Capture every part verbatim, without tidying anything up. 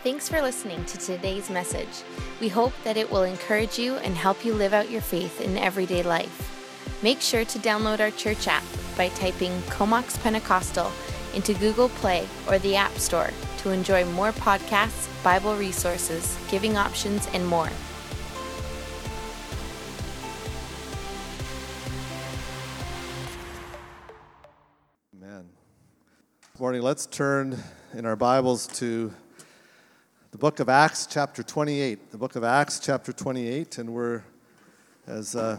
Thanks for listening to today's message. We hope that it will encourage you and help you live out your faith in everyday life. Make sure to download our church app by typing Comox Pentecostal into Google Play or the App Store to enjoy more podcasts, Bible resources, giving options, and more. Amen. This morning, let's turn in our Bibles to the book of Acts, chapter twenty-eight. The book of Acts, chapter twenty-eight, and we're, as uh,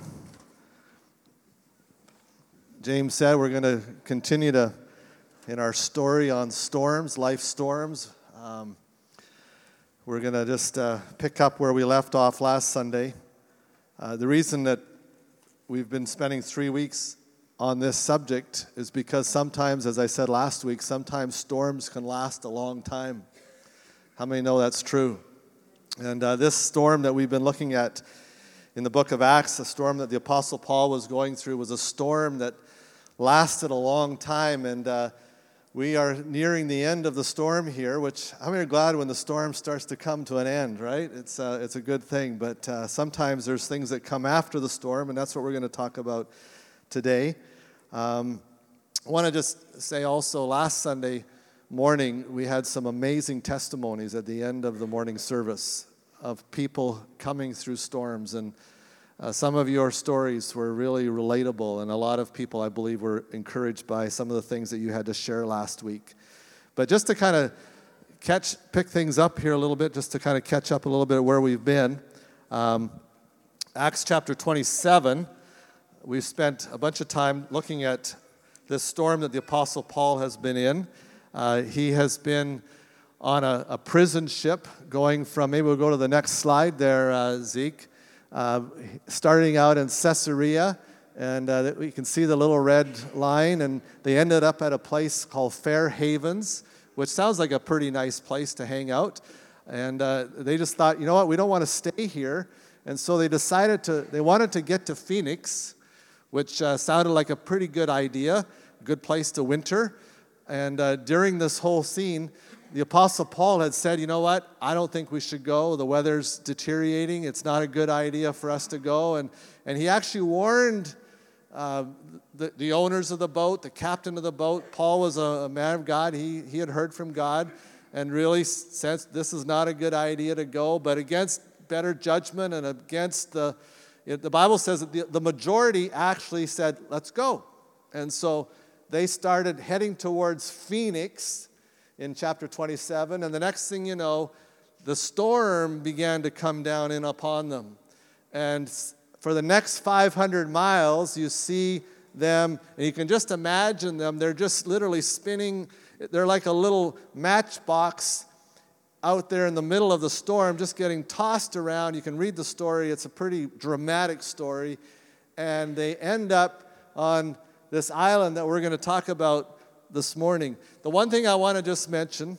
James said, we're going to continue to in our story on storms, life storms. Um, we're going to just uh, pick up where we left off last Sunday. Uh, the reason that we've been spending three weeks on this subject is because sometimes, as I said last week, sometimes storms can last a long time. How many know that's true? And uh, this storm that we've been looking at in the book of Acts, the storm that the Apostle Paul was going through, was a storm that lasted a long time. And uh, we are nearing the end of the storm here, which I'm very glad when the storm starts to come to an end, right? It's, uh, it's a good thing. But uh, sometimes there's things that come after the storm, and that's what we're going to talk about today. Um, I want to just say also, last Sunday morning, we had some amazing testimonies at the end of the morning service of people coming through storms. And uh, some of your stories were really relatable, and a lot of people, I believe, were encouraged by some of the things that you had to share last week. But just to kind of catch, pick things up here a little bit, just to kind of catch up a little bit where we've been. Um, Acts chapter twenty-seven, we've spent a bunch of time looking at this storm that the Apostle Paul has been in. Uh, he has been on a, a prison ship going from, maybe we'll go to the next slide there, uh, Zeke, uh, starting out in Caesarea, and uh, we can see the little red line, and they ended up at a place called Fair Havens, which sounds like a pretty nice place to hang out, and uh, they just thought, you know what, we don't want to stay here, and so they decided to, they wanted to get to Phoenix, which uh, sounded like a pretty good idea, a good place to winter. And uh, during this whole scene, the Apostle Paul had said, you know what, I don't think we should go. The weather's deteriorating. It's not a good idea for us to go. And, and he actually warned uh, the, the owners of the boat, the captain of the boat. Paul was a, a man of God. He, he had heard from God and really sensed this is not a good idea to go. But against better judgment and against the, the Bible says that the, the majority actually said, let's go. And so they started heading towards Phoenix in chapter twenty-seven, and the next thing you know, the storm began to come down in upon them. And for the next five hundred miles, you see them, and you can just imagine them, they're just literally spinning, they're like a little matchbox out there in the middle of the storm, just getting tossed around. You can read the story, it's a pretty dramatic story, and they end up on this island that we're going to talk about this morning. The one thing I want to just mention,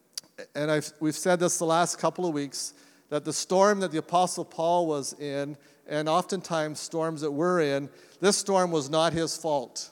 and I've, we've said this the last couple of weeks, that the storm that the Apostle Paul was in, and oftentimes storms that we're in, this storm was not his fault.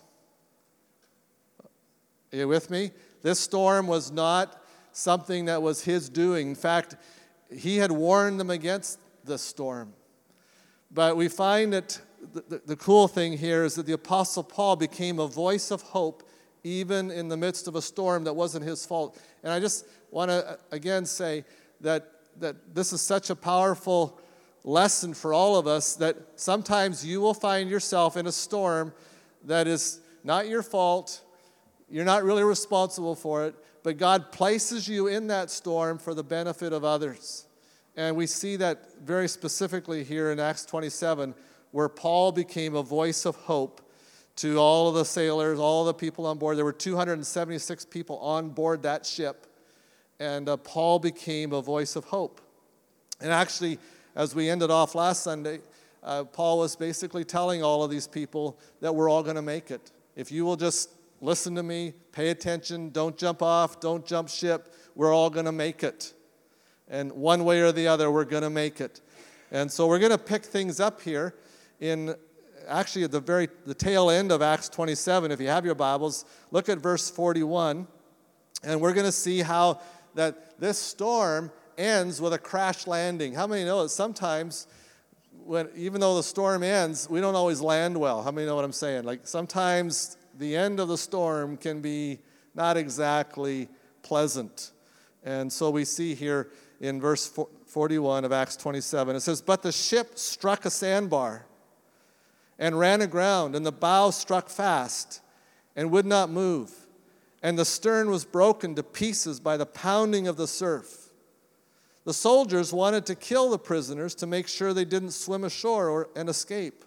Are you with me? This storm was not something that was his doing. In fact, he had warned them against the storm. But we find that The, the, the cool thing here is that the Apostle Paul became a voice of hope even in the midst of a storm that wasn't his fault. And I just want to again say that, that this is such a powerful lesson for all of us, that sometimes you will find yourself in a storm that is not your fault. You're not really responsible for it, but God places you in that storm for the benefit of others. And we see that very specifically here in Acts twenty-seven, where Paul became a voice of hope to all of the sailors, all of the people on board. There were two hundred seventy-six people on board that ship, and uh, Paul became a voice of hope. And actually, as we ended off last Sunday, uh, Paul was basically telling all of these people that we're all going to make it. If you will just listen to me, pay attention, don't jump off, don't jump ship, we're all going to make it. And one way or the other, we're going to make it. And so we're going to pick things up here in actually at the very the tail end of Acts twenty-seven. If you have your Bibles, look at verse forty-one, and we're going to see how that this storm ends with a crash landing. How many know that sometimes, when even though the storm ends, we don't always land well? How many know what I'm saying? Like sometimes the end of the storm can be not exactly pleasant. And so we see here in verse forty-one of Acts twenty-seven, it says, "But the ship struck a sandbar and ran aground, and the bow struck fast and would not move. And the stern was broken to pieces by the pounding of the surf. The soldiers wanted to kill the prisoners to make sure they didn't swim ashore or, and escape.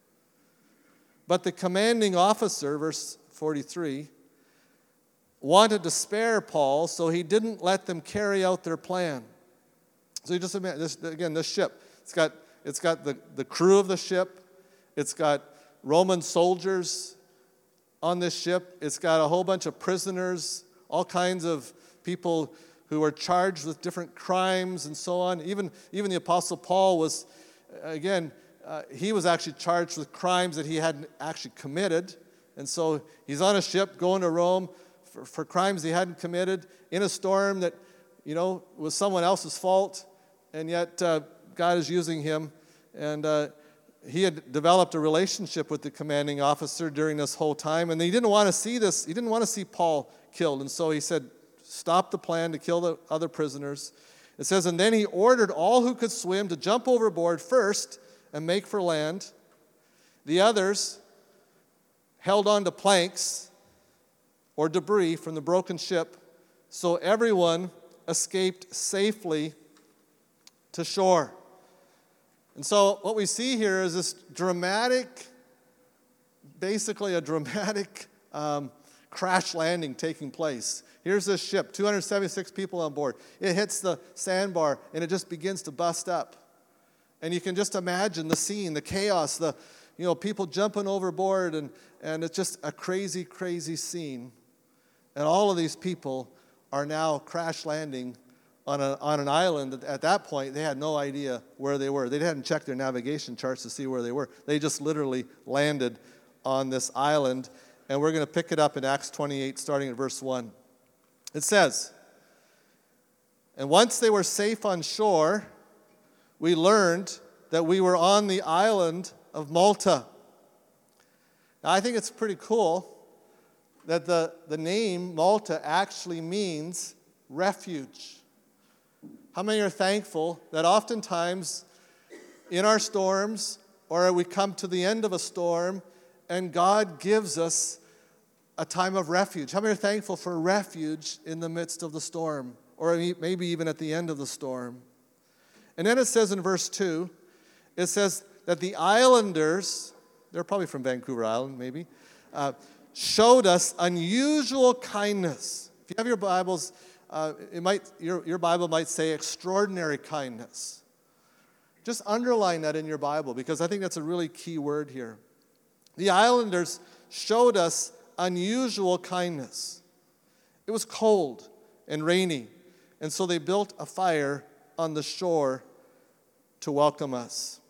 But the commanding officer," verse forty-three, "wanted to spare Paul, so he didn't let them carry out their plan." So you just imagine, this, again, this ship, it's got, it's got the, the crew of the ship, it's got Roman soldiers on this ship. It's got a whole bunch of prisoners, all kinds of people who are charged with different crimes and so on. Even, even the Apostle Paul was, again, uh, he was actually charged with crimes that he hadn't actually committed. And so he's on a ship going to Rome for, for crimes he hadn't committed in a storm that, you know, was someone else's fault. And yet uh, God is using him. And uh, he had developed a relationship with the commanding officer during this whole time, and he didn't want to see this. He didn't want to see Paul killed, and so he said, "Stop the plan to kill the other prisoners." It says, "And then he ordered all who could swim to jump overboard first and make for land. The others held on to planks or debris from the broken ship, so everyone escaped safely to shore." And so what we see here is this dramatic, basically a dramatic um, crash landing taking place. Here's this ship, two hundred seventy-six people on board. It hits the sandbar, and it just begins to bust up. And you can just imagine the scene, the chaos, the you know people jumping overboard, and, and it's just a crazy, crazy scene. And all of these people are now crash landing on, a, on an island that at that point they had no idea where they were. They hadn't checked their navigation charts to see where they were. They just literally landed on this island. And we're going to pick it up in Acts twenty-eight, starting at verse one. It says, "And once they were safe on shore, we learned that we were on the island of Malta." Now, I think it's pretty cool that the, the name Malta actually means refuge. How many are thankful that oftentimes in our storms, or we come to the end of a storm, and God gives us a time of refuge? How many are thankful for refuge in the midst of the storm, or maybe even at the end of the storm? And then it says in verse two, it says that the islanders, they're probably from Vancouver Island maybe, uh, showed us unusual kindness. If you have your Bibles, uh, it might your, your Bible might say extraordinary kindness. Just underline that in your Bible, because I think that's a really key word here. The islanders showed us unusual kindness. It was cold and rainy, and so they built a fire on the shore to welcome us.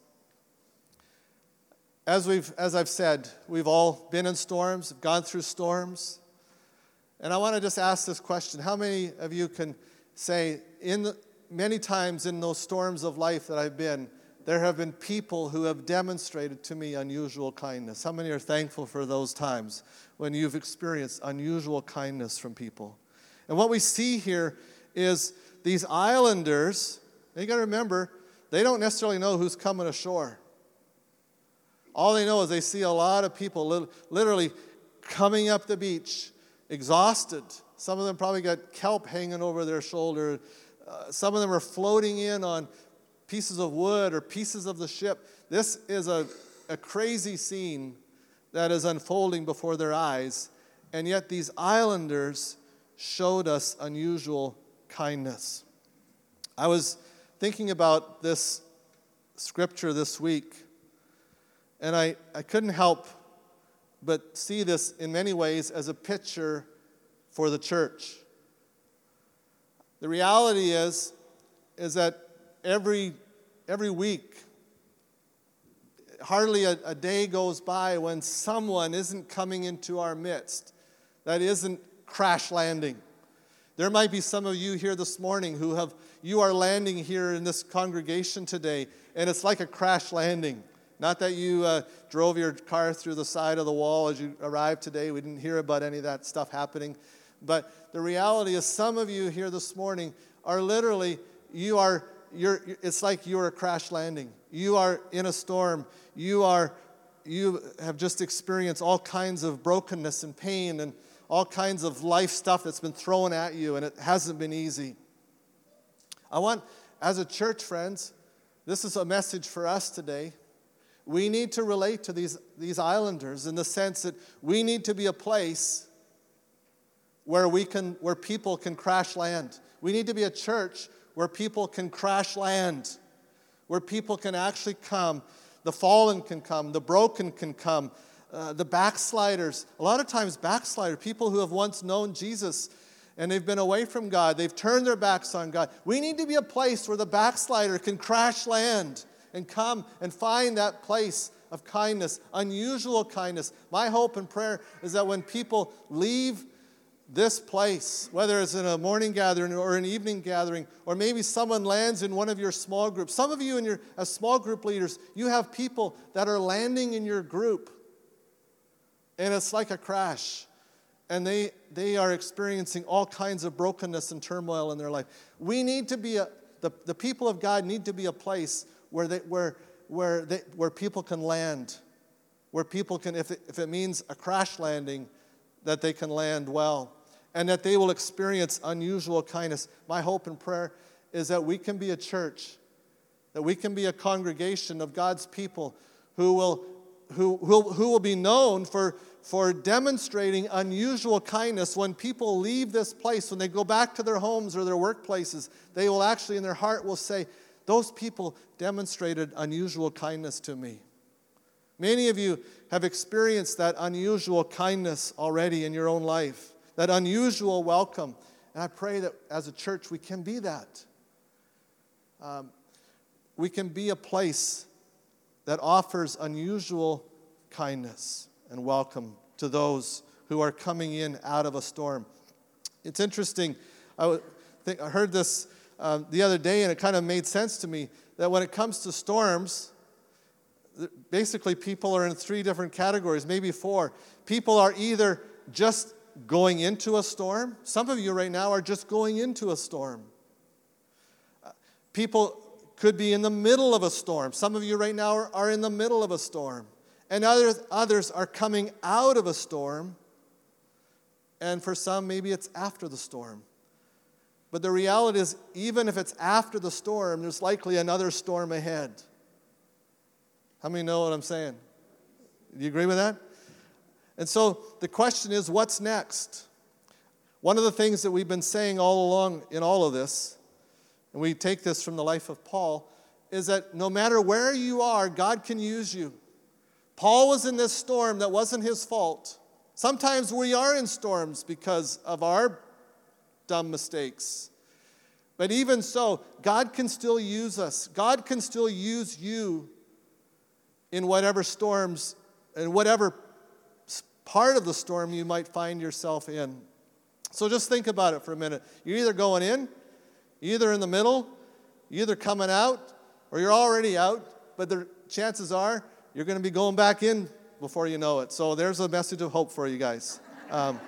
As we've, as I've said, we've all been in storms, gone through storms. And I want to just ask this question. How many of you can say, in the, many times in those storms of life that I've been, there have been people who have demonstrated to me unusual kindness? How many are thankful for those times when you've experienced unusual kindness from people? And what we see here is these islanders, and you got to remember, they don't necessarily know who's coming ashore. All they know is they see a lot of people literally coming up the beach, exhausted. Some of them probably got kelp hanging over their shoulder. Uh, some of them are floating in on pieces of wood or pieces of the ship. This is a, a crazy scene that is unfolding before their eyes. And yet these islanders showed us unusual kindness. I was thinking about this scripture this week, and I, I couldn't help but see this in many ways as a picture for the church. The reality is, is that every, every week, hardly a, a day goes by when someone isn't coming into our midst that isn't crash landing. There might be some of you here this morning who have, you are landing here in this congregation today, and it's like a crash landing. Not that you uh, drove your car through the side of the wall as you arrived today. We didn't hear about any of that stuff happening. But the reality is some of you here this morning are literally, you are, you're, it's like you are a crash landing. You are in a storm. You are, you have just experienced all kinds of brokenness and pain and all kinds of life stuff that's been thrown at you, and it hasn't been easy. I want, as a church, friends, this is a message for us today. We need to relate to these, these islanders in the sense that we need to be a place where we can, where people can crash land. We need to be a church where people can crash land, where people can actually come. The fallen can come, the broken can come, uh, the backsliders. A lot of times backsliders, people who have once known Jesus and they've been away from God, they've turned their backs on God. We need to be a place where the backslider can crash land and come and find that place of kindness, unusual kindness. My hope and prayer is that when people leave this place, whether it's in a morning gathering or an evening gathering, or maybe someone lands in one of your small groups. Some of you in your, as small group leaders, you have people that are landing in your group, and it's like a crash. And they, they are experiencing all kinds of brokenness and turmoil in their life. We need to be, a, the, the people of God need to be a place where they, where, where they, where people can land, where people can, if it, if it means a crash landing, that they can land well, and that they will experience unusual kindness. My hope and prayer is that we can be a church, that we can be a congregation of God's people who will, who, who, who will be known for, for demonstrating unusual kindness. When people leave this place, when they go back to their homes or their workplaces, they will actually, in their heart, will say, those people demonstrated unusual kindness to me. Many of you have experienced that unusual kindness already in your own life, that unusual welcome. And I pray that as a church we can be that. Um, we can be a place that offers unusual kindness and welcome to those who are coming in out of a storm. It's interesting. I, w- think, I heard this uh, the other day, and it kind of made sense to me that when it comes to storms, basically people are in three different categories, maybe four. People are either just going into a storm. Some of you right now are just going into a storm. People could be in the middle of a storm. Some of you right now are, are in the middle of a storm. And others, others are coming out of a storm. And for some, maybe it's after the storm. But the reality is, even if it's after the storm, there's likely another storm ahead. How many know what I'm saying? Do you agree with that? And so the question is, what's next? One of the things that we've been saying all along in all of this, and we take this from the life of Paul, is that no matter where you are, God can use you. Paul was in this storm that wasn't his fault. Sometimes we are in storms because of our dumb mistakes. But even so, God can still use us. God can still use you in whatever storms, in whatever part of the storm you might find yourself in. So just think about it for a minute. You're either going in, you're either in the middle, you're either coming out, or you're already out, but the chances are you're going to be going back in before you know it. So there's a message of hope for you guys. Um,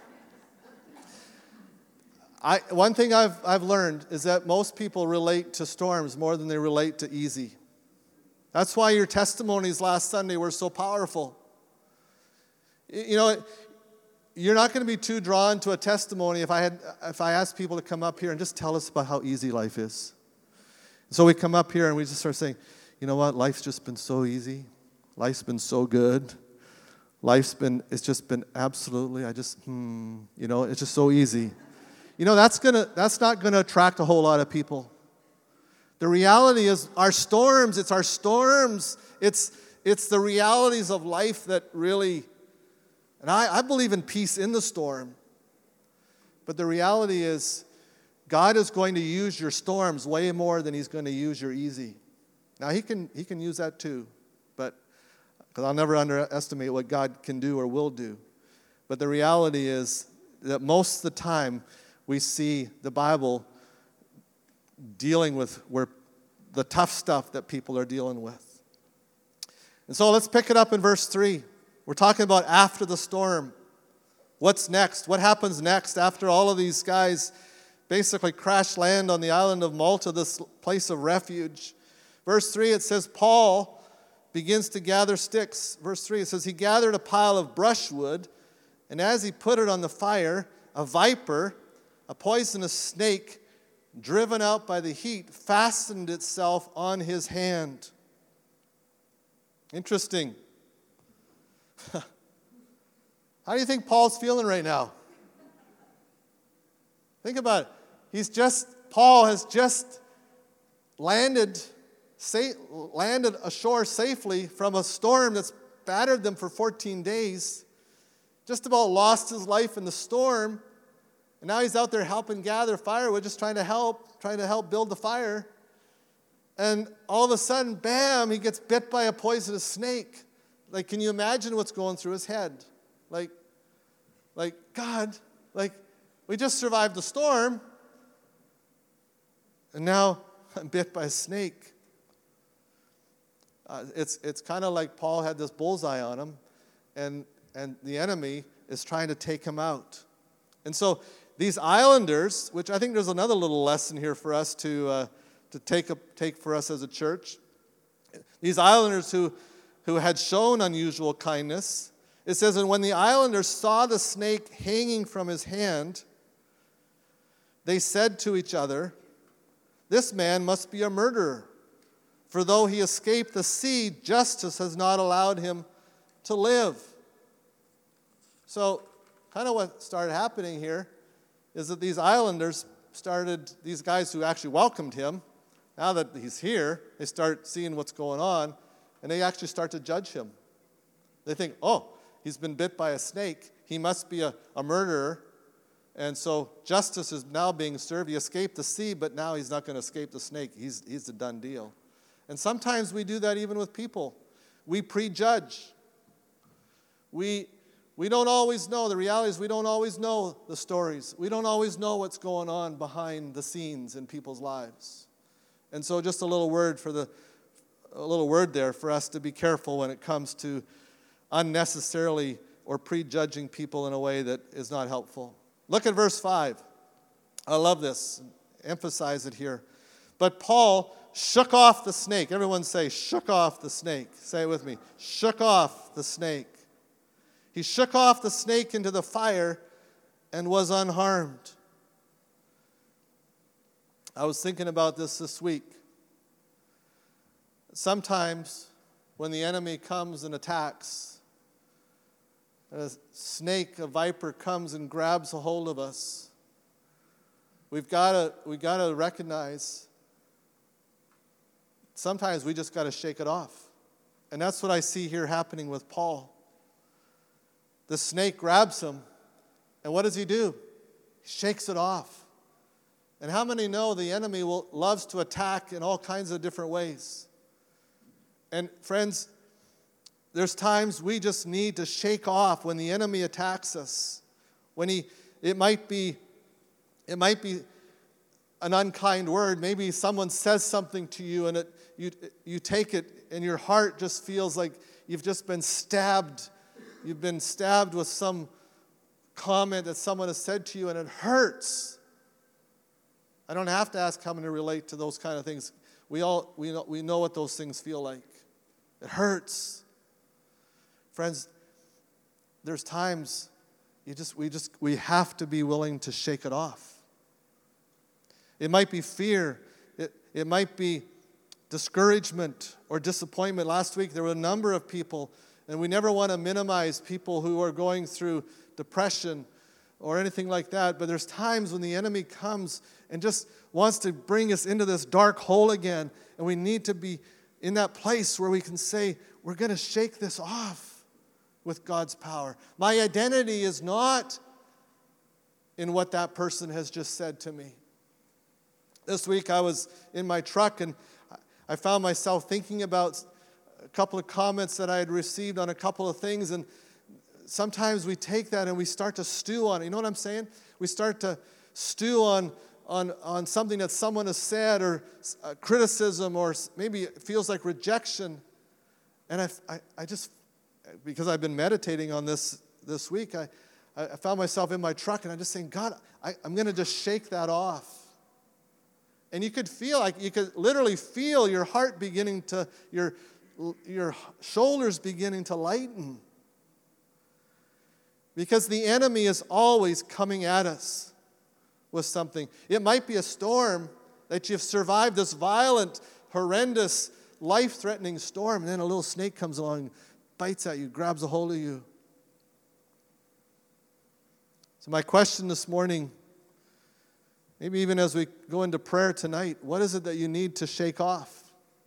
I, one thing I've, I've learned is that most people relate to storms more than they relate to easy. That's why your testimonies last Sunday were so powerful. You know, you're not going to be too drawn to a testimony if I had, if I asked people to come up here and just tell us about how easy life is. So we come up here and we just start saying, you know what, life's just been so easy. Life's been so good. Life's been, it's just been absolutely, I just, hmm, you know, it's just so easy. You know, that's gonna, that's not going to attract a whole lot of people. The reality is our storms, it's our storms, it's, it's the realities of life that really, and I, I believe in peace in the storm, but the reality is God is going to use your storms way more than he's going to use your easy. Now, he can, he can use that too, but because I'll never underestimate what God can do or will do. But the reality is that most of the time, we see the Bible dealing with where the tough stuff that people are dealing with. And so let's pick it up in verse three. We're talking about after the storm. What's next? What happens next after all of these guys basically crash land on the island of Malta, this place of refuge? Verse three, it says, Paul begins to gather sticks. Verse three, it says, he gathered a pile of brushwood, and as he put it on the fire, a viper, a poisonous snake, driven out by the heat, fastened itself on his hand. Interesting. How do you think Paul's feeling right now? Think about it. He's just, Paul has just landed, sa- landed ashore safely from a storm that's battered them for fourteen days. Just about lost his life in the storm. And now he's out there helping gather firewood, just trying to help, trying to help build the fire. And all of a sudden, bam, he gets bit by a poisonous snake. Like, can you imagine what's going through his head? Like, like God, like, we just survived the storm, and now I'm bit by a snake. Uh, it's it's kind of like Paul had this bullseye on him, and and the enemy is trying to take him out. And so these islanders, which I think there's another little lesson here for us to uh, to take a, take for us as a church. These islanders who who had shown unusual kindness. It says, and when the islanders saw the snake hanging from his hand, they said to each other, this man must be a murderer, for though he escaped the sea, justice has not allowed him to live. So, kind of what started happening here is that these islanders started, these guys who actually welcomed him, now that he's here, they start seeing what's going on, and they actually start to judge him. They think, oh, he's been bit by a snake. He must be a, a murderer. And so justice is now being served. He escaped the sea, but now he's not going to escape the snake. He's, he's a done deal. And sometimes we do that even with people. We prejudge. We, we don't always know. The reality is we don't always know the stories. We don't always know what's going on behind the scenes in people's lives. And so just a little word for the a little word there for us to be careful when it comes to unnecessarily or prejudging people in a way that is not helpful. Look at verse five. I love this. Emphasize it here. But Paul shook off the snake. Everyone say, shook off the snake. Say it with me. Shook off the snake. He shook off the snake into the fire and was unharmed. I was thinking about this this week. Sometimes when the enemy comes and attacks, a snake, a viper comes and grabs a hold of us, we've got to we got to recognize sometimes we just got to shake it off. And that's what I see here happening with Paul. The snake grabs him, and what does he do? He shakes it off. And how many know the enemy will, loves to attack in all kinds of different ways? And friends, there's times we just need to shake off when the enemy attacks us. When he, it might be, it might be an unkind word. Maybe someone says something to you, and it, you, you take it, and your heart just feels like you've just been stabbed. You've been stabbed with some comment that someone has said to you, and it hurts. I don't have to ask how many relate to those kind of things. We all we know, we know what those things feel like. It hurts. Friends, there's times you just we just we have to be willing to shake it off. It might be fear. It, it might be discouragement or disappointment. Last week there were a number of people, and we never want to minimize people who are going through depression or anything like that, but there's times when the enemy comes and just wants to bring us into this dark hole again, and we need to be in that place where we can say, we're going to shake this off with God's power. My identity is not in what that person has just said to me. This week I was in my truck, and I found myself thinking about a couple of comments that I had received on a couple of things, and sometimes we take that and we start to stew on it. You know what I'm saying? We start to stew on, on, on something that someone has said, or uh, criticism, or maybe it feels like rejection. And I, I, I just, because I've been meditating on this this week, I, I found myself in my truck, and I'm just saying, God, I, I'm going to just shake that off. And you could feel, like you could literally feel your heart beginning to, your, your shoulders beginning to lighten. Because the enemy is always coming at us with something. It might be a storm that you've survived, this violent, horrendous, life-threatening storm, and then a little snake comes along, bites at you, grabs a hold of you. So my question this morning, maybe even as we go into prayer tonight, what is it that you need to shake off?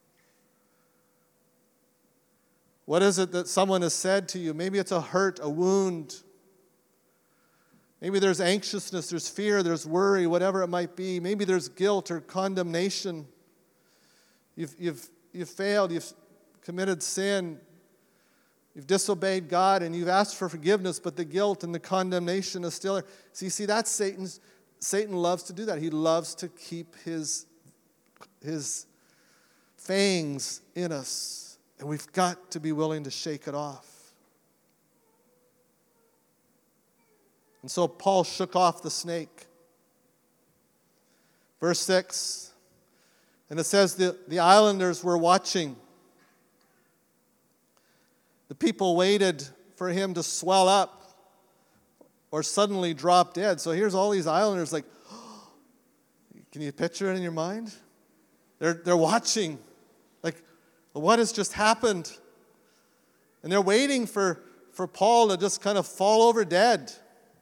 What is it that someone has said to you? Maybe it's a hurt, a wound. Maybe there's anxiousness, there's fear, there's worry, whatever it might be. Maybe there's guilt or condemnation. You've, you've, you've failed, you've committed sin, you've disobeyed God, and you've asked for forgiveness, but the guilt and the condemnation is still there. So you see, that's Satan's, Satan loves to do that. He loves to keep his, his fangs in us, and we've got to be willing to shake it off. And so Paul shook off the snake. Verse six, and it says the, the islanders were watching. The people waited for him to swell up or suddenly drop dead. So here's all these islanders like, oh, can you picture it in your mind? They're, they're watching, like, what has just happened? And they're waiting for, for Paul to just kind of fall over dead.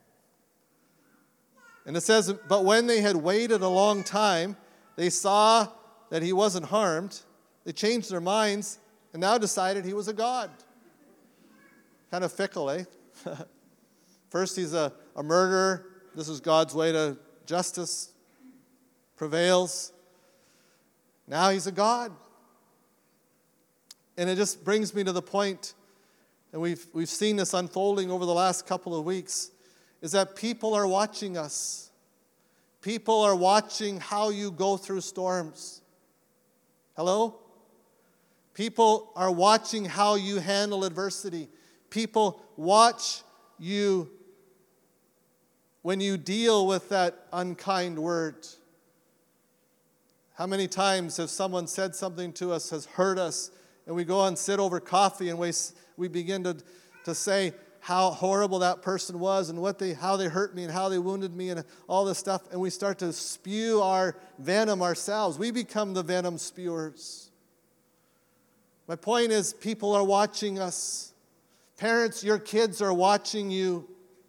And it says, but when they had waited a long time, they saw that he wasn't harmed. They changed their minds and now decided he was a god. Kind of fickle, eh? First he's a, a murderer. This is God's way to justice. Prevails. Now he's a god. And it just brings me to the point, and we've, we've seen this unfolding over the last couple of weeks, is that people are watching us. People are watching how you go through storms. Hello? People are watching how you handle adversity. People watch you when you deal with that unkind word. How many times have someone said something to us, has hurt us, and we go and sit over coffee and we, we begin to, to say how horrible that person was and what they, how they hurt me and how they wounded me and all this stuff, and we start to spew our venom ourselves. We become the venom spewers. My point is, people are watching us. Parents, your kids are watching you.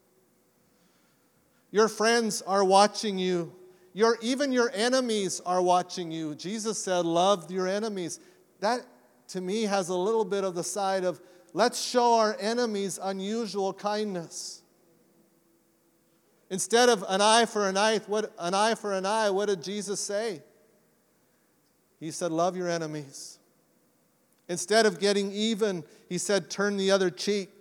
Your friends are watching you. Your, even your enemies are watching you. Jesus said, love your enemies. That, to me, has a little bit of the side of, let's show our enemies unusual kindness. Instead of an eye for an eye, what, an eye for an eye, what did Jesus say? He said, love your enemies. Instead of getting even, he said, turn the other cheek.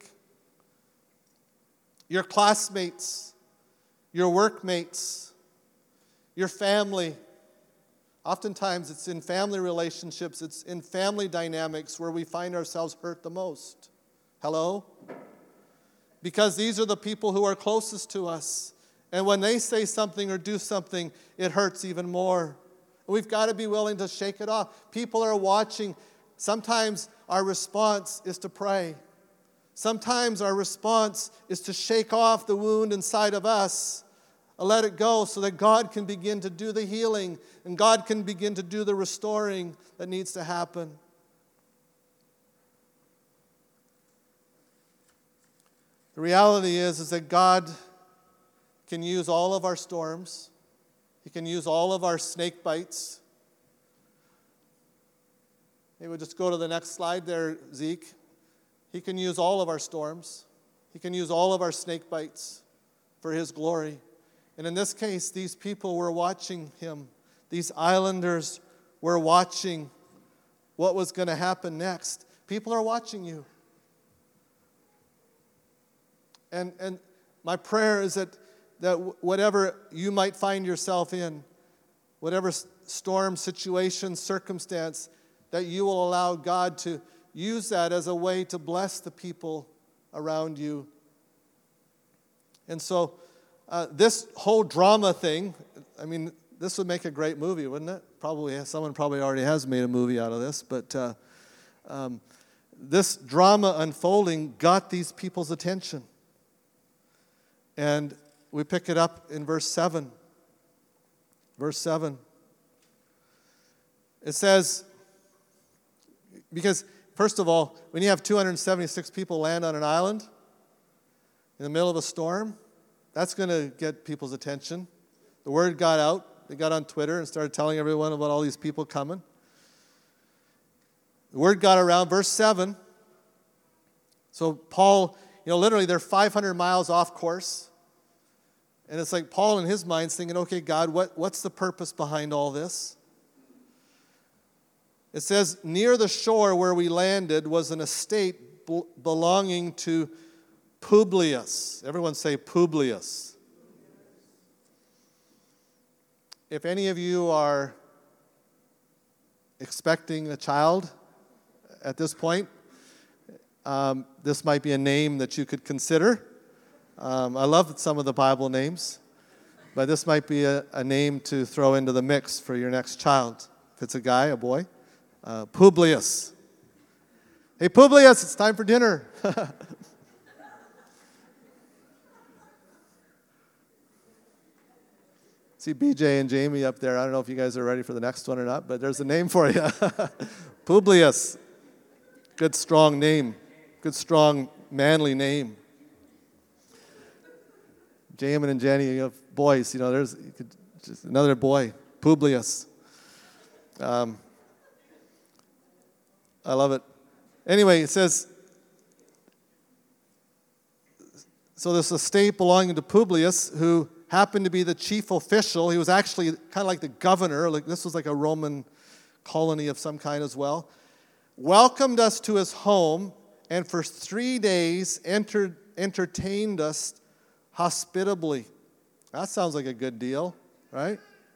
Your classmates, your workmates, your family. Oftentimes it's in family relationships, it's in family dynamics where we find ourselves hurt the most. Hello? Because these are the people who are closest to us. And when they say something or do something, it hurts even more. We've got to be willing to shake it off. People are watching. Sometimes our response is to pray. Sometimes our response is to shake off the wound inside of us and let it go so that God can begin to do the healing and God can begin to do the restoring that needs to happen. The reality is, is that God can use all of our storms. He can use all of our snake bites. Maybe we'll just go to the next slide there, Zeke. He can use all of our storms. He can use all of our snake bites for His glory. And in this case, these people were watching him. These islanders were watching what was going to happen next. People are watching you. And, and my prayer is that that w- whatever you might find yourself in, whatever s- storm, situation, circumstance, that you will allow God to use that as a way to bless the people around you. And so uh, this whole drama thing, I mean, this would make a great movie, wouldn't it? Probably, someone probably already has made a movie out of this, but uh, um, this drama unfolding got these people's attention. And we pick it up in verse seven. Verse seven. It says, because first of all, when you have two hundred seventy-six people land on an island in the middle of a storm, that's going to get people's attention. The word got out. They got on Twitter and started telling everyone about all these people coming. The word got around. Verse seven. So Paul, you know, literally they're five hundred miles off course. And it's like Paul in his mind's thinking, okay, God, what, what's the purpose behind all this? It says, near the shore where we landed was an estate b- belonging to Publius. Everyone say Publius. If any of you are expecting a child at this point, um, this might be a name that you could consider. Um, I love some of the Bible names, but this might be a, a name to throw into the mix for your next child. If it's a guy, a boy, uh, Publius. Hey, Publius, it's time for dinner. See B J and Jamie up there. I don't know if you guys are ready for the next one or not, but there's a name for you. Publius. Good, strong name. Good, strong, manly name. Jamin and Jenny, you have boys. You know, there's you could, just another boy, Publius. Um, I love it. Anyway, it says, so this estate belonging to Publius, who happened to be the chief official. He was actually kind of like the governor. Like this was like a Roman colony of some kind as well. Welcomed us to his home, and for three days entered, entertained us hospitably. That sounds like a good deal, right?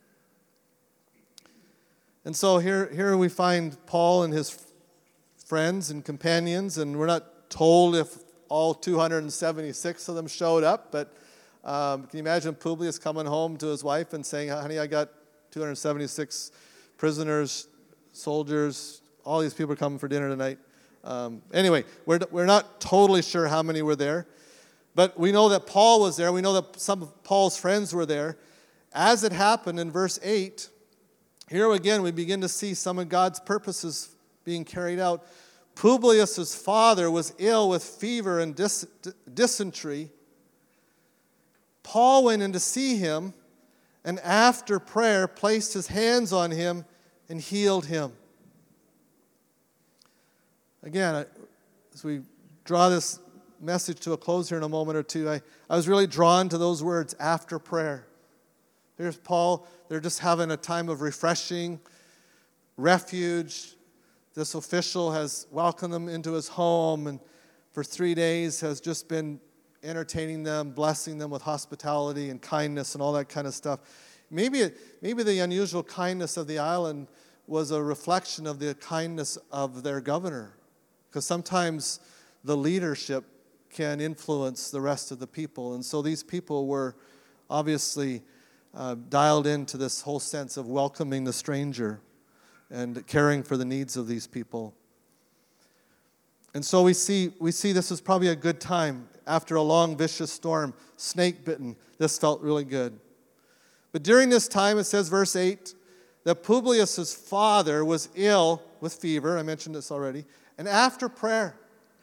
And so here, here we find Paul and his friends and companions, and we're not told if all two hundred seventy-six of them showed up, but um, can you imagine Publius coming home to his wife and saying, honey, I got two hundred seventy-six prisoners, soldiers, all these people are coming for dinner tonight. Um, anyway, we're, we're not totally sure how many were there. But we know that Paul was there. We know that some of Paul's friends were there. As it happened in verse eight, here again we begin to see some of God's purposes being carried out. Publius' father was ill with fever and dys- dysentery. Paul went in to see him, and after prayer placed his hands on him and healed him. Again, as we draw this message to a close here in a moment or two, I, I was really drawn to those words, after prayer. Here's Paul. They're just having a time of refreshing, refuge. This official has welcomed them into his home and for three days has just been entertaining them, blessing them with hospitality and kindness and all that kind of stuff. Maybe, maybe the unusual kindness of the island was a reflection of the kindness of their governor, because sometimes the leadership can influence the rest of the people. And so these people were obviously uh, dialed into this whole sense of welcoming the stranger and caring for the needs of these people. And so we see we see this is probably a good time after a long, vicious storm, snake bitten. This felt really good. But during this time, it says, verse eight, that Publius' father was ill with fever. I mentioned this already. And after prayer,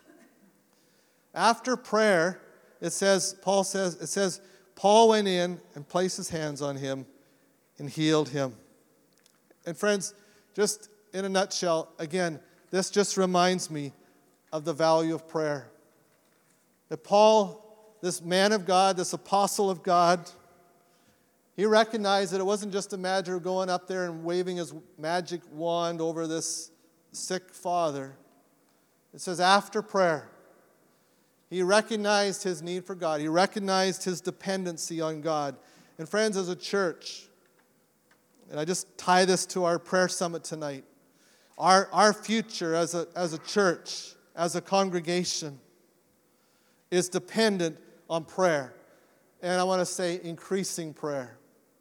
after prayer, it says, Paul says, it says, Paul went in and placed his hands on him and healed him. And friends, just in a nutshell, again, this just reminds me of the value of prayer. That Paul, this man of God, this apostle of God, he recognized that it wasn't just a matter of going up there and waving his magic wand over this sick father. It says after prayer, He recognized his need for God. He recognized his dependency on God. And friends, as a church, and I just tie this to our prayer summit tonight, our, our future as a, as a church, as a congregation, is dependent on prayer. And I want to say increasing prayer.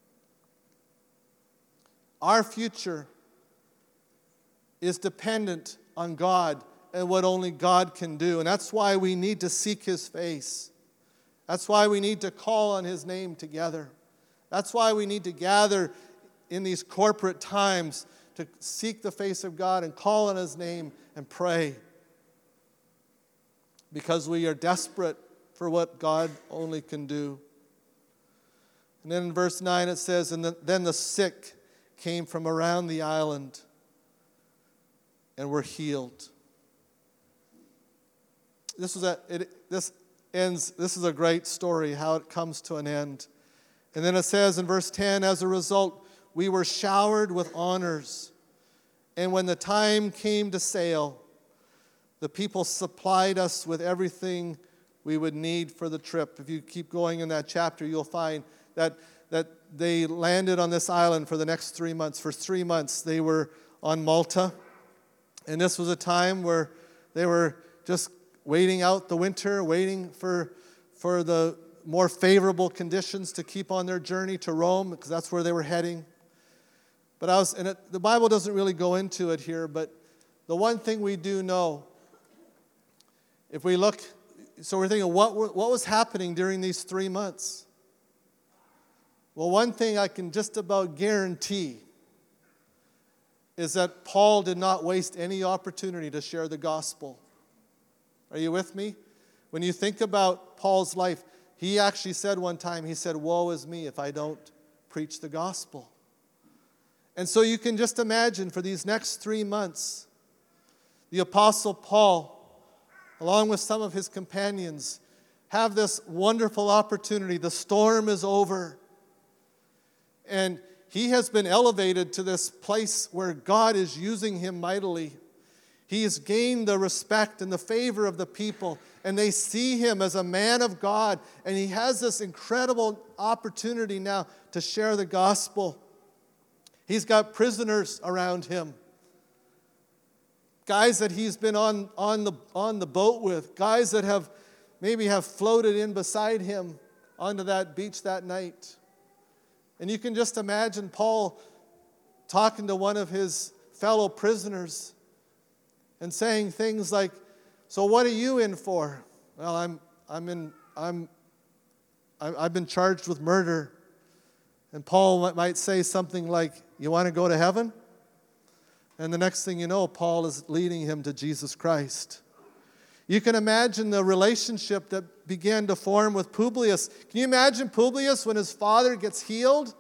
Our future is dependent on God and what only God can do. And that's why we need to seek his face. That's why we need to call on his name together. That's why we need to gather in these corporate times to seek the face of God and call on his name and pray. Because we are desperate for what God only can do. And then in verse nine it says, and then the sick came from around the island and were healed. This was a it, this ends. This is a great story how it comes to an end. And then it says in verse ten, as a result, we were showered with honors. And when the time came to sail, the people supplied us with everything we would need for the trip. If you keep going in that chapter, you'll find that that they landed on this island for the next three months. For three months, they were on Malta. And this was a time where they were just waiting out the winter, waiting for, for the more favorable conditions to keep on their journey to Rome, because that's where they were heading. But I was, and it, the Bible doesn't really go into it here, but the one thing we do know, if we look, so we're thinking, what, what was happening during these three months? Well, one thing I can just about guarantee is that Paul did not waste any opportunity to share the gospel. Are you with me? When you think about Paul's life, he actually said one time, he said, woe is me if I don't preach the gospel. And so you can just imagine for these next three months, the Apostle Paul, along with some of his companions, have this wonderful opportunity. The storm is over. And he has been elevated to this place where God is using him mightily. He has gained the respect and the favor of the people, and they see him as a man of God, and he has this incredible opportunity now to share the gospel. He's got prisoners around him, guys that he's been on, on, the, on the boat with, guys that have maybe have floated in beside him onto that beach that night. And you can just imagine Paul talking to one of his fellow prisoners and saying things like, so what are you in for? Well, I'm I'm in I'm I've been charged with murder. And Paul might say something like, you want to go to heaven? And the next thing you know, Paul is leading him to Jesus Christ. You can imagine the relationship that began to form with Publius. Can you imagine Publius when his father gets healed?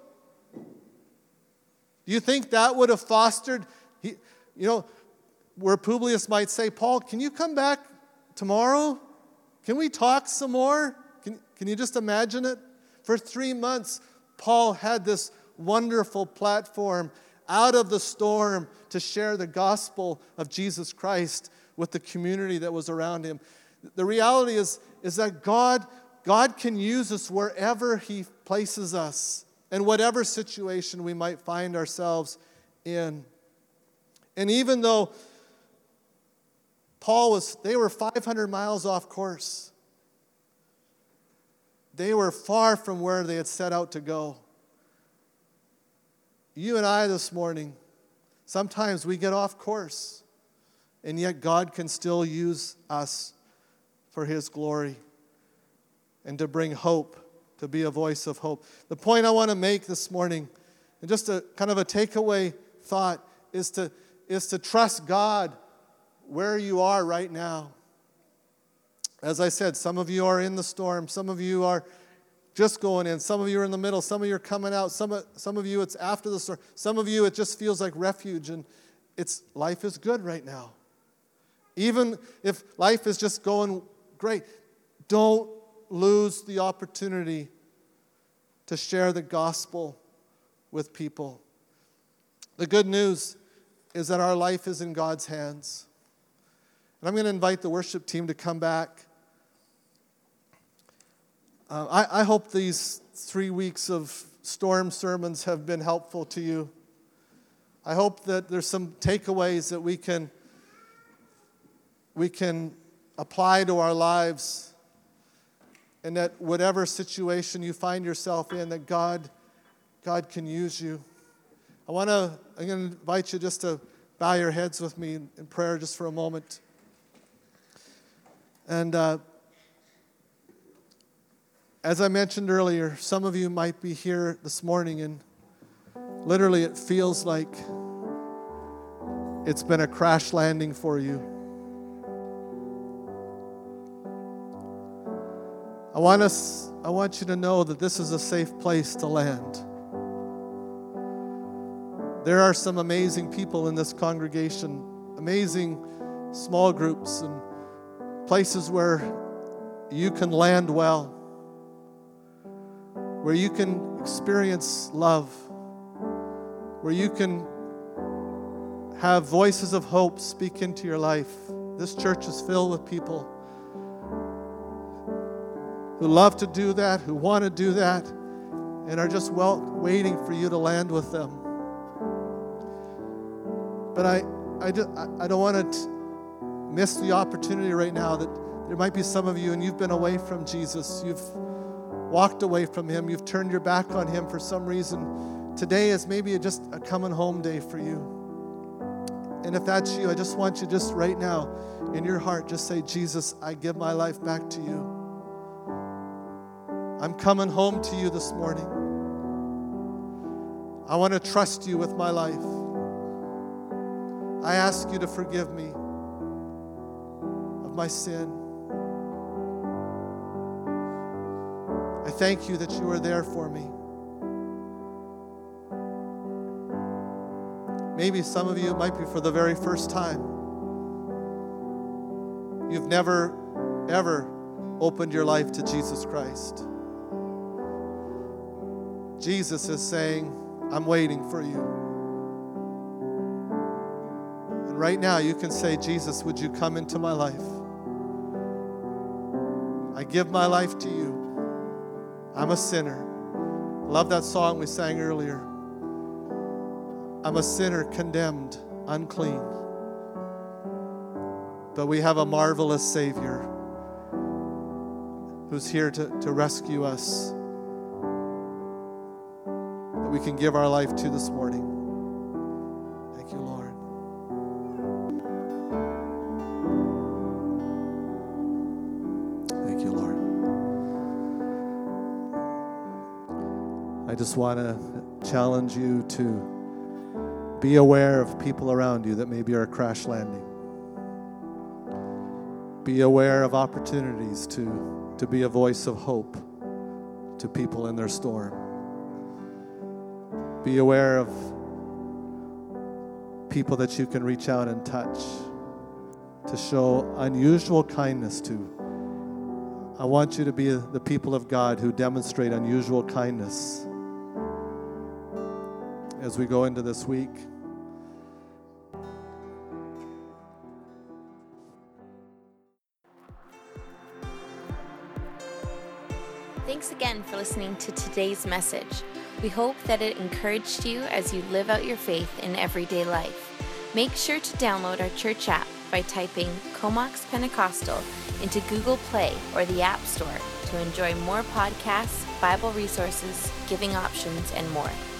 Do you think that would have fostered, he, you know, where Publius might say, Paul, can you come back tomorrow? Can we talk some more? Can, can you just imagine it? For three months, Paul had this wonderful platform out of the storm to share the gospel of Jesus Christ with the community that was around him. The reality is, is that God, God can use us wherever he places us and whatever situation we might find ourselves in. And even though Paul was, they were five hundred miles off course. They were far from where they had set out to go. You and I this morning, sometimes we get off course. And yet God can still use us for his glory and to bring hope, to be a voice of hope. The point I want to make this morning, and just a kind of a takeaway thought, is to, is to trust God where you are right now. As I said, some of you are in the storm. Some of you are just going in. Some of you are in the middle. Some of you are coming out. Some of, some of you, it's after the storm. Some of you, it just feels like refuge, and it's life is good right now. Even if life is just going great, don't lose the opportunity to share the gospel with people. The good news is that our life is in God's hands. And I'm going to invite the worship team to come back. Uh, I, I hope these three weeks of storm sermons have been helpful to you. I hope that there's some takeaways that we can we can apply to our lives, and that whatever situation you find yourself in, that God God can use you. I want to I'm going to invite you just to bow your heads with me in, in prayer just for a moment. And uh, as I mentioned earlier, some of you might be here this morning and literally it feels like it's been a crash landing for you. I want us, I want you to know that this is a safe place to land. There are some amazing people in this congregation, amazing small groups and places where you can land well, where you can experience love, where you can have voices of hope speak into your life. This church is filled with people who love to do that, who want to do that, and are just well waiting for you to land with them. But I, I, just, I don't want to miss the opportunity right now that there might be some of you and you've been away from Jesus. You've walked away from Him. You've turned your back on Him for some reason. Today is maybe just a coming home day for you. And if that's you, I just want you just right now in your heart, just say, Jesus, I give my life back to you. I'm coming home to you this morning. I want to trust you with my life. I ask you to forgive me of my sin. I thank you that you are there for me. Maybe some of you, it might be for the very first time. You've never, ever opened your life to Jesus Christ. Jesus is saying, I'm waiting for you. And right now you can say, Jesus, would you come into my life? I give my life to you. I'm a sinner. Love that song we sang earlier. I'm a sinner, condemned, unclean. But we have a marvelous Savior who's here to, to rescue us, that we can give our life to this morning. Thank you, Lord. Thank you, Lord. I just want to challenge you to be aware of people around you that maybe are crash landing. Be aware of opportunities to, to be a voice of hope to people in their storm. Be aware of people that you can reach out and touch, to show unusual kindness to. I want you to be the people of God who demonstrate unusual kindness as we go into this week. Thanks again for listening to today's message. We hope that it encouraged you as you live out your faith in everyday life. Make sure to download our church app by typing Comox Pentecostal into Google Play or the App Store to enjoy more podcasts, Bible resources, giving options, and more.